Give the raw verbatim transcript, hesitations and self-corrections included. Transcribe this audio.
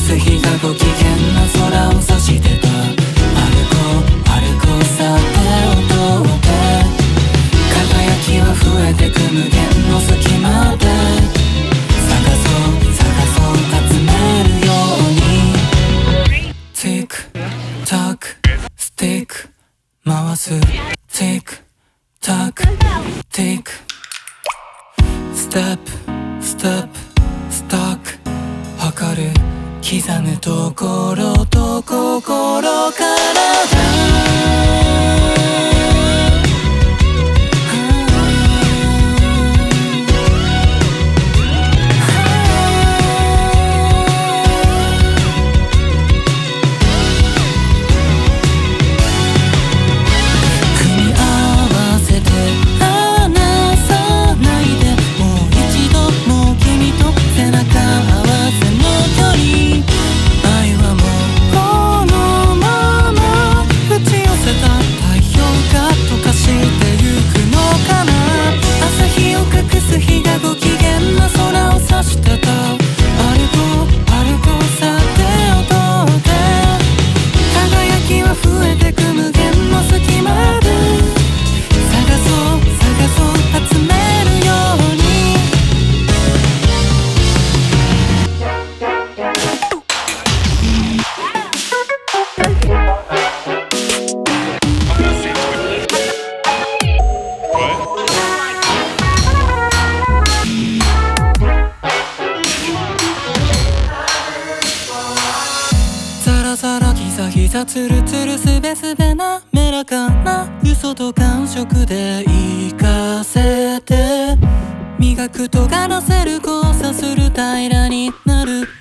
す日がご機嫌な空を指してた。歩こう歩こうさて音をて、輝きは増えてく無限の隙間で、探そう探そう集めるように。ティックタックスティック回す。ティックタックティックステップステップスタック測る。刻むところと心からだ。ザラギザギザツルツルスベスベなめらかな嘘と感触で言いかせて、磨くとがらせる交差する平らになる